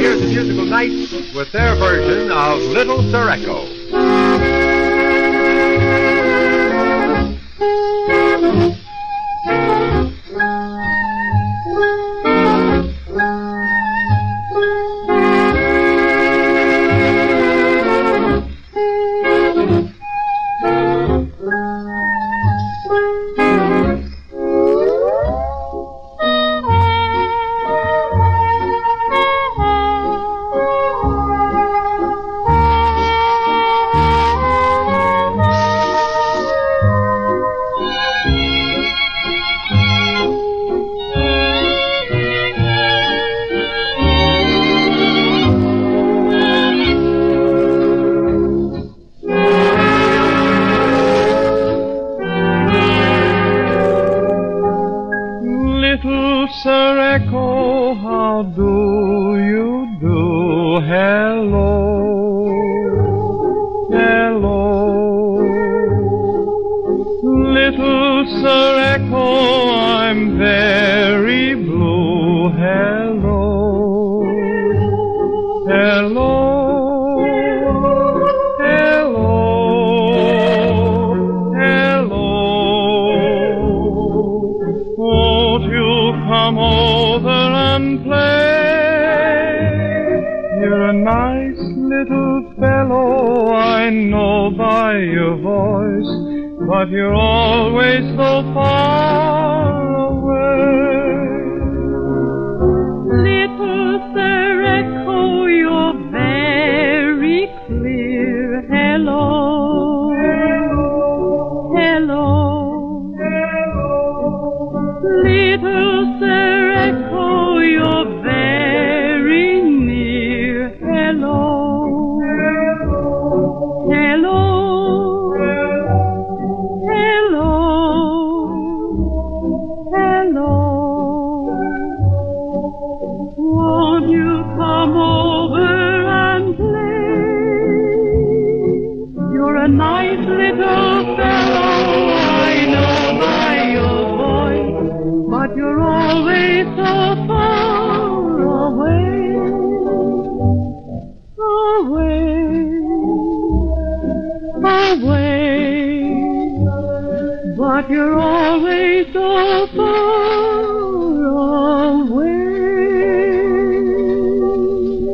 hear the Musical Knights with their version of Little Sir Echo. Little Sir Echo, how do you do? Hello, hello. Little Sir Echo, I'm very blue. Hello, hello. Come over and play. You're a nice little fellow, I know by your voice, but you're always so far away. Little Sir Echo, you're very clear. Hello, hello. Little Sir Echo, you're very near. Hello, hello, hello, hello. Won't you come over and play? You're a nice little fellow, I know by your voice, but you're always so far away, away, but you're always so far away.